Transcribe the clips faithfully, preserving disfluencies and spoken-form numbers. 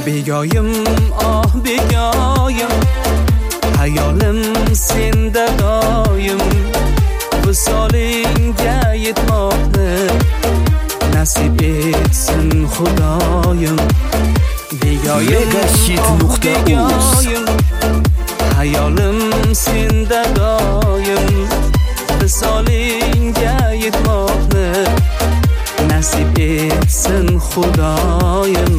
Begoyim, ah begoyim, hayolim senda doim. Visolingga yetmoqni nasib etsin Xudoyim. Begoyim, ah begoyim, hayolim senda doim. Visolingga yetmoqni nasib etsin Xudoyim.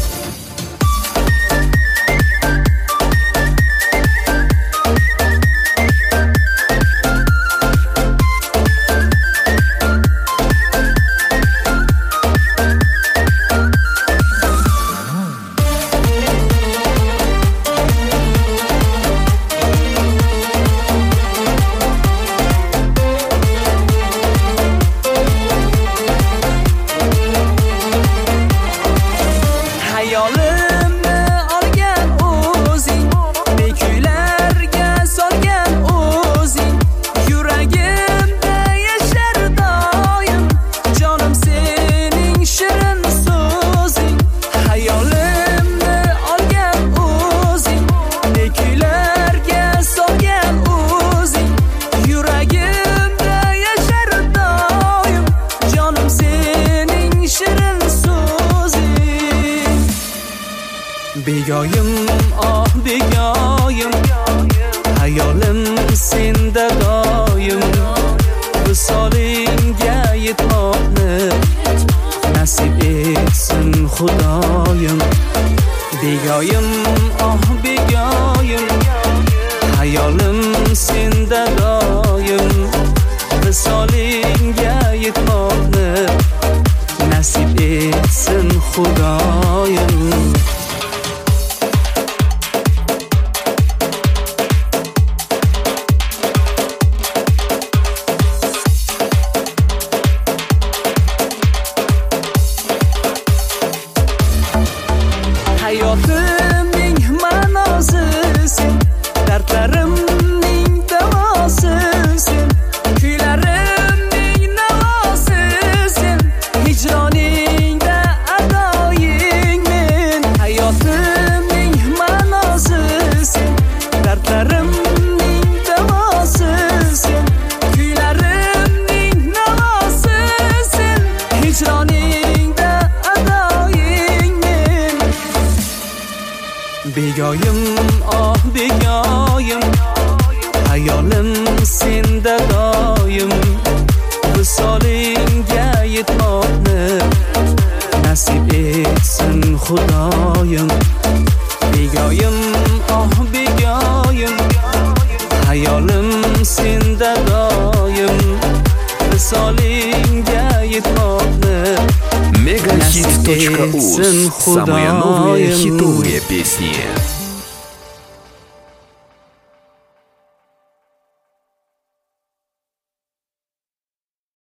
Hayolimni olgan o'zing, bekuylarga solgan o'zing. Yuragimda yashar doim, jonim sening shirin so'zing. Hayolimni olgan o'zing, bekuylarga solgan o'zing. Yuragimda yashar doim, jonim sening shirin so'zing. Begoyim, ah begoyim, hayolim senda doim. Visolingga yetmoqni nasib etsin Xudoyim. Begoyim, ah begoyim, hayolim senda doim. Visolingga yetmoqni nasib etsin Xudoyim. Hayotimning ma'nosi sen, dardlarimning davosi sen. Kuylarimning navosi sen, hijroningda adoying men. Hayotimning ma'nosi sen, dardlarimning davosi sen. Kuylarimning navosi sen, hijroningda adoying men. Begoyim, ah begoyim, hayolim senda doim. Visolingga yetmoqni nasib etsin Xudoyim. Begoyim, ah begoyim, hayolim senda doim. Visolingga yetmoqni Мегахит точка уз. Самые новые хитовые песни.